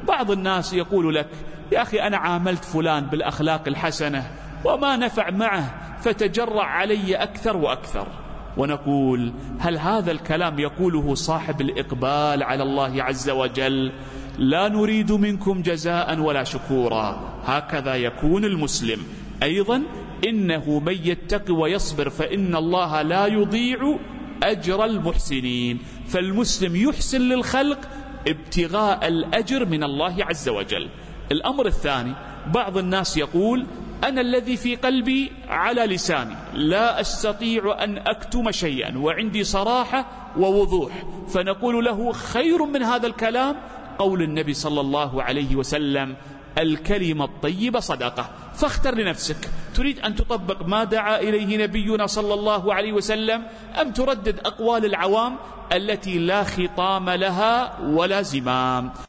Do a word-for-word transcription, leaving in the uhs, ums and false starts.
بعض الناس يقول لك يا أخي أنا عاملت فلان بالأخلاق الحسنة وما نفع معه فتجرع علي أكثر وأكثر. ونقول هل هذا الكلام يقوله صاحب الإقبال على الله عز وجل؟ لا نريد منكم جزاء ولا شكورا. هكذا يكون المسلم. أيضا إنه من يتق ويصبر فإن الله لا يضيع أجر المحسنين. فالمسلم يحسن للخلق ابتغاء الأجر من الله عز وجل. الأمر الثاني، بعض الناس يقول أنا الذي في قلبي على لساني، لا أستطيع أن أكتم شيئا وعندي صراحة ووضوح. فنقول له خير من هذا الكلام قول النبي صلى الله عليه وسلم الكلمة الطيبة صدقة. فاختر لنفسك، تريد أن تطبق ما دعا إليه نبينا صلى الله عليه وسلم أم تردد أقوال العوام التي لا خطام لها ولا زمام؟